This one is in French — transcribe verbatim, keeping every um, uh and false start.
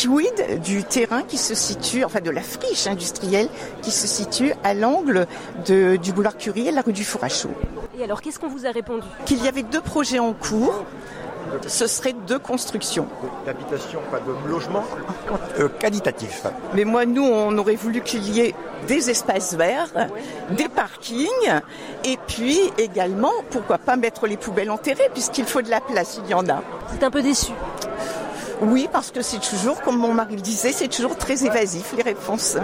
quid du terrain qui se situe, enfin de la friche industrielle qui se situe à l'angle de, du boulevard Curie et la rue du Four à Chaux. Et alors, qu'est-ce qu'on vous a répondu ? Qu'il y avait deux projets en cours. Ce serait deux constructions. D'habitation, pas de logement euh, qualitatif. Mais moi, nous, on aurait voulu qu'il y ait des espaces verts, des parkings, et puis également, pourquoi pas mettre les poubelles enterrées, puisqu'il faut de la place, il y en a. Vous êtes un peu déçu ? Oui, parce que c'est toujours, comme mon mari le disait, c'est toujours très évasif, les réponses.